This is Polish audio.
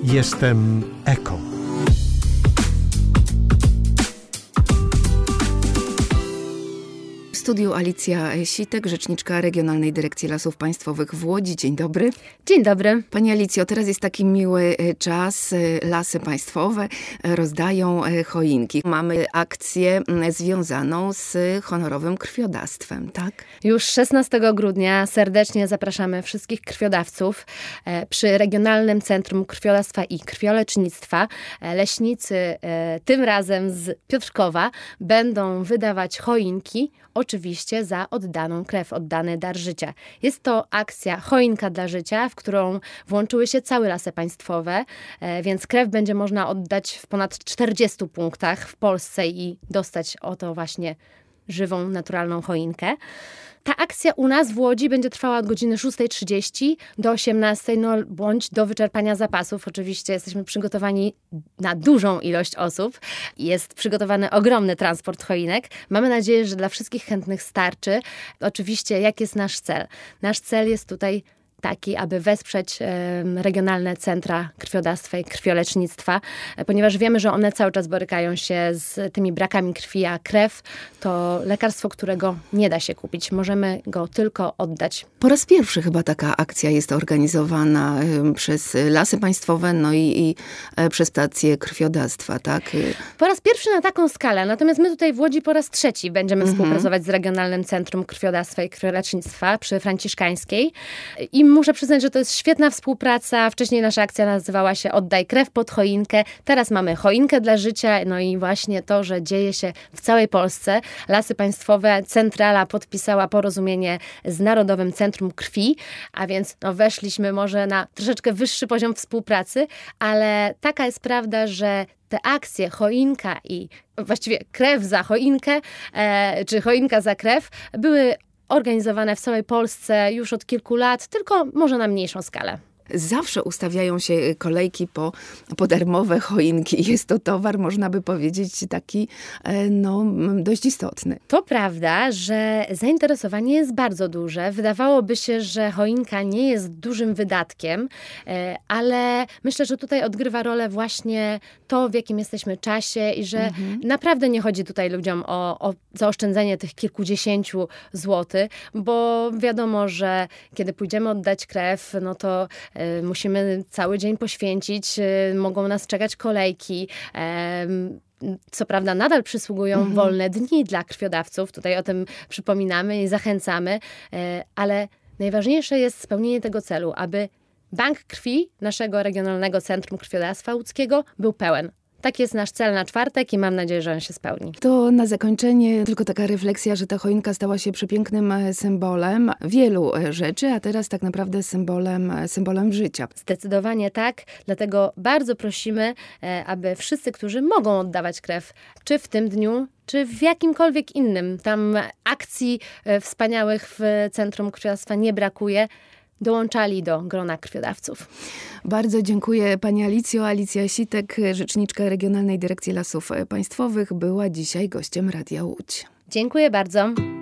Jestem eko. W studiu Alicja Sitek, rzeczniczka Regionalnej Dyrekcji Lasów Państwowych w Łodzi. Dzień dobry. Dzień dobry. Pani Alicjo, teraz jest taki miły czas. Lasy Państwowe rozdają choinki. Mamy akcję związaną z honorowym krwiodawstwem, tak? Już 16 grudnia serdecznie zapraszamy wszystkich krwiodawców przy Regionalnym Centrum Krwiodawstwa i Krwiolecznictwa. Leśnicy, tym razem z Piotrkowa, będą wydawać choinki, oczywiście za oddaną krew, oddany dar życia. Jest to akcja Choinka dla życia, w którą włączyły się całe Lasy Państwowe, więc krew będzie można oddać w ponad 40 punktach w Polsce i dostać oto właśnie żywą, naturalną choinkę. Ta akcja u nas w Łodzi będzie trwała od godziny 6:30 do 18:00, bądź do wyczerpania zapasów. Oczywiście jesteśmy przygotowani na dużą ilość osób. Jest przygotowany ogromny transport choinek. Mamy nadzieję, że dla wszystkich chętnych starczy. Oczywiście, jaki jest nasz cel? Nasz cel jest tutaj taki, aby wesprzeć regionalne centra krwiodawstwa i krwiolecznictwa, ponieważ wiemy, że one cały czas borykają się z tymi brakami krwi, a krew to lekarstwo, którego nie da się kupić. Możemy go tylko oddać. Po raz pierwszy chyba taka akcja jest organizowana przez Lasy Państwowe, no i przez stację krwiodawstwa, tak? Po raz pierwszy na taką skalę, natomiast my tutaj w Łodzi po raz trzeci będziemy współpracować z Regionalnym Centrum Krwiodawstwa i Krwiolecznictwa przy Franciszkańskiej. I muszę przyznać, że to jest świetna współpraca. Wcześniej nasza akcja nazywała się Oddaj krew pod choinkę. Teraz mamy choinkę dla życia. No i właśnie to, że dzieje się w całej Polsce. Lasy Państwowe, Centrala podpisała porozumienie z Narodowym Centrum Krwi, a więc weszliśmy może na troszeczkę wyższy poziom współpracy, ale taka jest prawda, że te akcje choinka i właściwie krew za choinkę, czy choinka za krew były organizowane w całej Polsce już od kilku lat, tylko może na mniejszą skalę. Zawsze ustawiają się kolejki po darmowe choinki. Jest to towar, można by powiedzieć, taki dość istotny. To prawda, że zainteresowanie jest bardzo duże. Wydawałoby się, że choinka nie jest dużym wydatkiem, ale myślę, że tutaj odgrywa rolę właśnie to, w jakim jesteśmy czasie i że naprawdę nie chodzi tutaj ludziom o zaoszczędzenie tych kilkudziesięciu złotych, bo wiadomo, że kiedy pójdziemy oddać krew, no to musimy cały dzień poświęcić, mogą nas czekać kolejki. Co prawda nadal przysługują wolne dni dla krwiodawców, tutaj o tym przypominamy i zachęcamy, ale najważniejsze jest spełnienie tego celu, aby bank krwi naszego Regionalnego Centrum Krwiodawstwa Łódzkiego był pełen. Tak jest nasz cel na czwartek i mam nadzieję, że on się spełni. To na zakończenie tylko taka refleksja, że ta choinka stała się przepięknym symbolem wielu rzeczy, a teraz tak naprawdę symbolem życia. Zdecydowanie tak, dlatego bardzo prosimy, aby wszyscy, którzy mogą oddawać krew, czy w tym dniu, czy w jakimkolwiek innym, tam akcji wspaniałych w Centrum Krwiodawstwa nie brakuje, dołączali do grona krwiodawców. Bardzo dziękuję pani Alicjo. Alicja Sitek, rzeczniczka Regionalnej Dyrekcji Lasów Państwowych, była dzisiaj gościem Radia Łódź. Dziękuję bardzo.